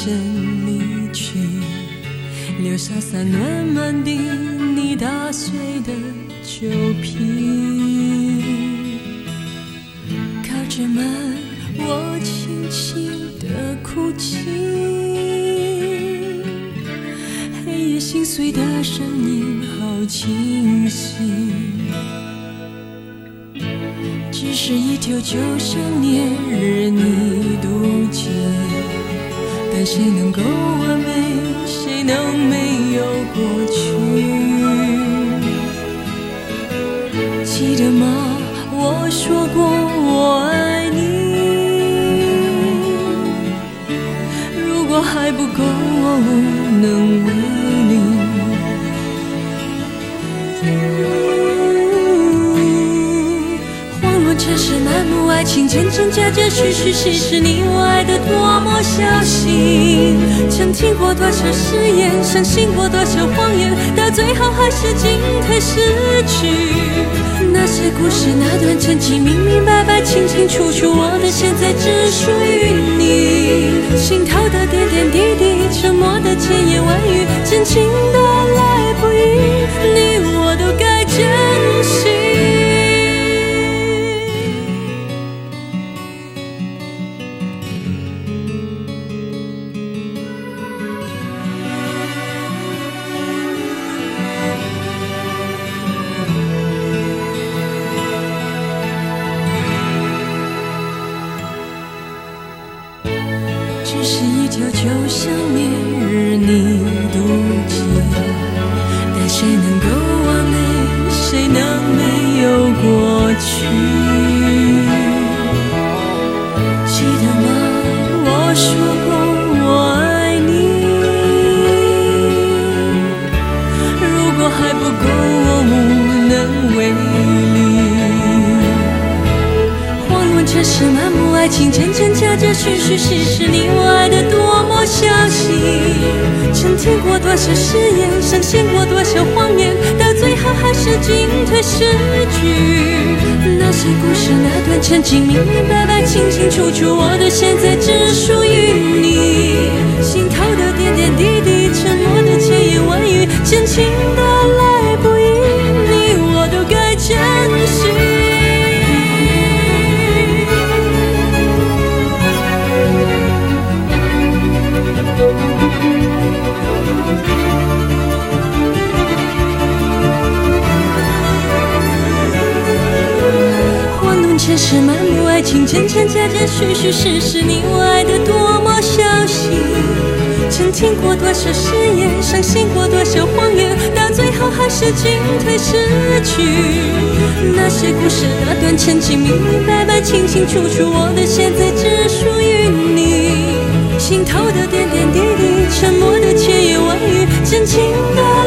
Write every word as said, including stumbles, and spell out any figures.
身离去，留下散乱满地你打碎的酒瓶。靠着门，我轻轻地哭泣，黑夜心碎的声音好清晰，只是一丢就想念，任你妒忌。但谁能够完美？谁能没有过去？记得吗？我说过我爱你，如果还不够，我无能为力。城市满目爱情，真真假假，虚虚实实，你我爱得多么小心。曾听过多少誓言，相信过多少谎言，到最后还是进退失据。那些故事，那段曾经，明明白白，清清楚楚，我的现在只属于你。心头的点点滴滴，沉默的千言万语，真情的来不易，你我都该珍惜。只是一丢就想念，任你妒忌。但谁能够完美？谁能没有过去？记得吗？我说过我爱你，如果还不够，我无能为力。慌乱城市满目爱情，真真假假，虚虚实实，你我爱得多么小心。曾听过多少誓言，相信过多少谎言，到最后还是进退失据。那些故事，那段曾经，明明白白，清清楚楚，我的现在只属于你。心头的点点滴滴，沉默的千言万语，真情的来不易，你我都该珍惜。混沌城市满目爱情，真真假假，虚虚实实，你我爱得多么小心。曾听过多少誓言，相信过多少谎言，到最后还是进退失据。那些故事，那段曾经，明明白白，清清楚楚，我的现在只属于你。心头的点点滴滴，沉默的千言万语，真情的